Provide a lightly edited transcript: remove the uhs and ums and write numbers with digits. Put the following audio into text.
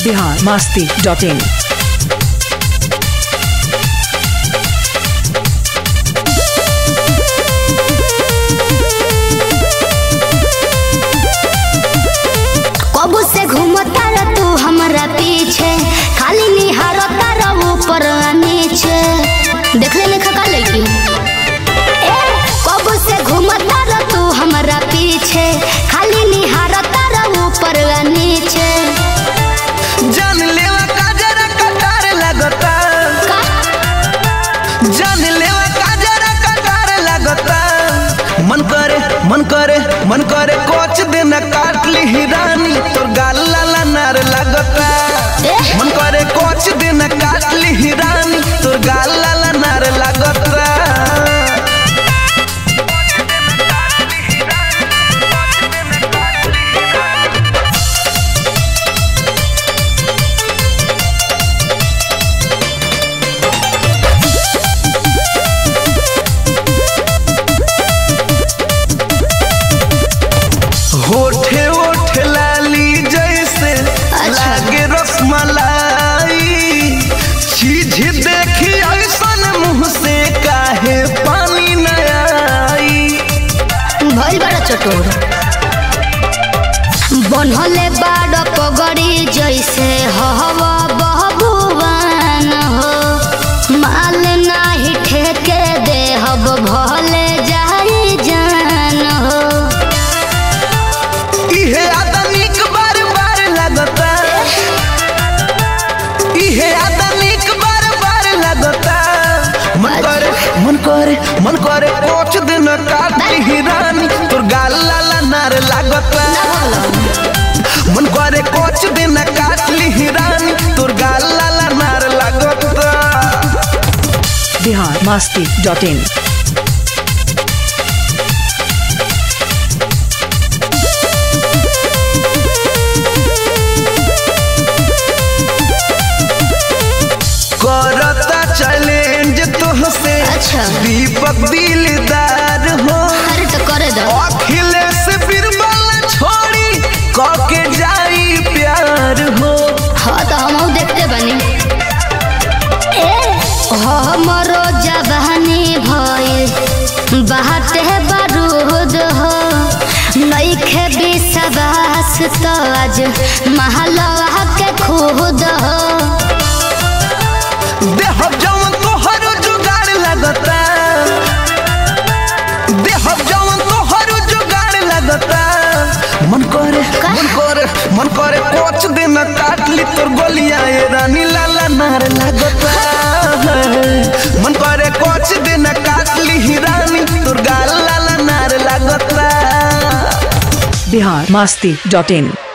biharmasti.in। कबू से घूमता रह तू हमरा पीछे, खाली निहारता रह ऊपर नीचे। देख ले लिखा का लड़की कबू से घूमता रह तू हमरा पीछे, खाली निहारता रह ऊपर नीचे। जान लेवा का जरा कटार लगता, जान लेवा का जरा कटार लगता। मन करे कोच दिन काट ली रानी, तोर गाल लाला नार लगता। मन करे कोच दिन काट ली रानी, तोर गाल लाला नार लगता। होठे ओठ लाली जैसे लागे रसमलाई, चीज देखी ऐसन मुँह से काहे पानी न आई। भइल बड़ा चटोर बनहले बाड़ पगड़ी जैसे हवा बहबुआन हो। माल नाही ठेके देहब भले जाई जान हो। इहे आदमिक बार बार लगता, इहे आदमिक बार बार लगता। मन करे कोच दिन काट ली रानी, तोर गाल लाला नार लगता। मन करे कोच दिन काट ली रानी, तोर गाल लाला नार लगता। biharmasti.in। करता चैलेंज तुहसे दीपक दिलदार हो। अरे तो करे दो अखिलेश बिरबल छोड़ी कके जाई प्यार हो। हाँ तो हम देखते बनी हमरो जवानी भइल बाटे बारूद हो। नइखे विश्वास तो आज महलवा के खुद हो। देहब जवन तोहर जुगाड़ लगता, देहब जवन तोहर जुगाड़ लगता। मन करे कोच दिन काट ली तोर गोलियां ये रानी लाला नार लगता। मन करे कोच दिन काट ली रानी, तोर गाल लाला नार लगता। biharmasti.in।